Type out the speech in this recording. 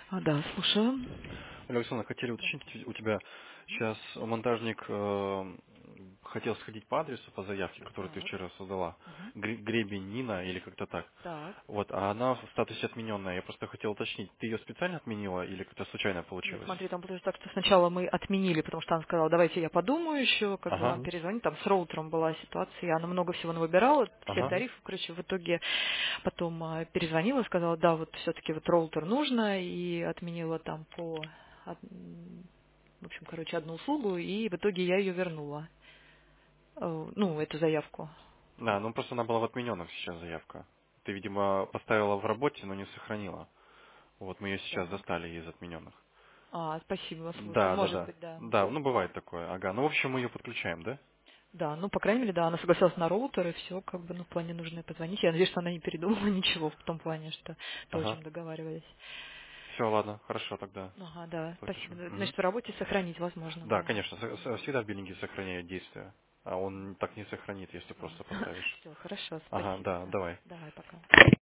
Да, слушаю. Александр, хотели уточнить, у тебя сейчас монтажник хотел сходить по адресу, по заявке, которую ты Так. вчера создала. Мгм. Гребень Нина или как-то так. Так. Вот, а она в статусе отмененная. Я просто хотел уточнить, ты ее специально отменила или как-то случайно Нет, получилось? смотри, там получилось так, что сначала мы отменили, потому что она сказала, давайте я подумаю еще, как бы Ага, вам перезвонить. Там с роутером была ситуация, и она много всего навыбирала, все ага. тарифы, короче, в итоге потом перезвонила, сказала, да, вот все-таки вот роутер нужно, и отменила там в общем, короче, одну услугу, и в итоге я ее вернула, ну, эту заявку. Да, ну просто она была в отмененных сейчас заявка. Ты, видимо, поставила в работе, но не сохранила. Вот мы ее сейчас Так. достали из отмененных. Спасибо, слушай, Да, да, может да. быть, да. Да, ну бывает такое. Ага. Ну, в общем, мы ее подключаем, да? Да, ну, по крайней мере, да, она согласилась на роутер, и все, как бы, ну, в плане нужно ей позвонить. Я надеюсь, что она не передумала ничего в том плане, что то, о Ага. чем договаривались. Все, ладно, хорошо тогда. Ага, да, Подпишу. спасибо. Мгм. Значит, в работе сохранить возможно, Да, да. конечно, всегда биллинги сохраняют действия. А он так не сохранит, если просто поставишь. Все, хорошо, Ага, спасибо, да, да. давай. Давай, пока.